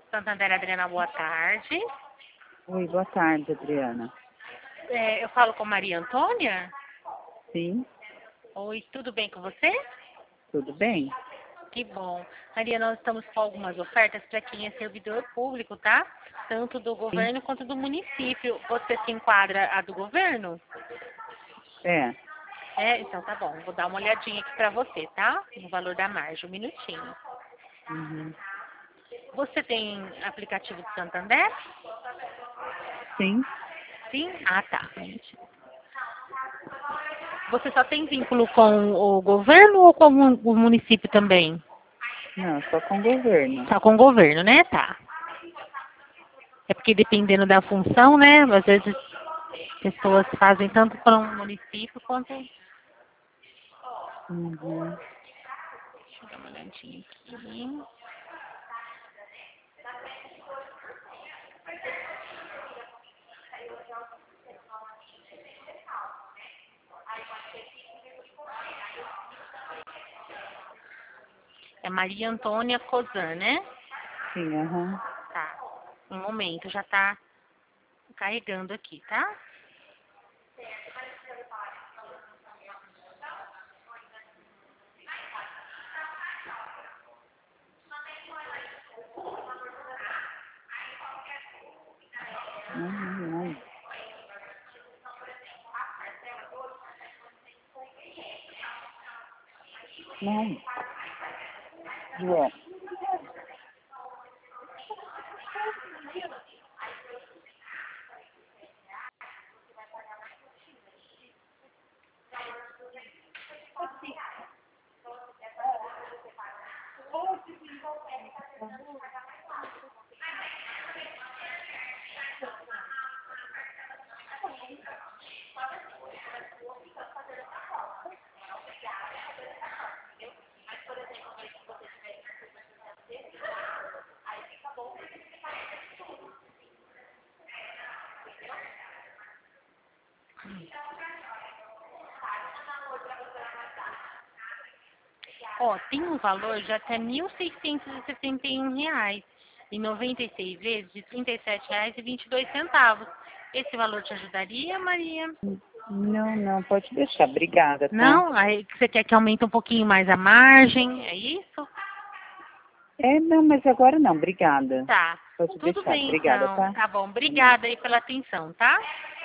Santander, Adriana, boa tarde. Oi, boa tarde, Adriana. Eu falo com Maria Antônia? Sim, Oi, tudo bem com você? tudo bem? Que bom. Maria, nós estamos com algumas ofertas para quem é servidor público, tá? Tanto do Sim. governo quanto do município. Você se enquadra a do governo? É, Então tá bom. Vou dar uma olhadinha aqui para você, tá? No valor da margem, um minutinho. uhum. Você tem aplicativo do Santander? Sim, Sim? Ah, tá. Um minutinho. Você só tem vínculo com o governo ou com o município também? não, só com o governo. Só com o governo, né? Tá. É porque dependendo da função, né? Às vezes pessoas fazem tanto para um município quanto. Uhum. Deixa eu dar uma olhadinha aqui. É Maria Antônia Cozan, né? Sim, aham. Tá. Um momento, já tá carregando aqui, tá? Não. Não. João. Ó, tem um valor de até R$ 1.661 e 96 vezes de R$ 37,22. Esse valor te ajudaria, Maria? Não, pode deixar. Obrigada, tá? Não? Aí você quer que aumente um pouquinho mais a margem? É isso? Não, mas agora não, obrigada. Tá. Pode Tudo deixar. bem, Obrigada, então. tá? Tá bom. Obrigada aí pela atenção, tá?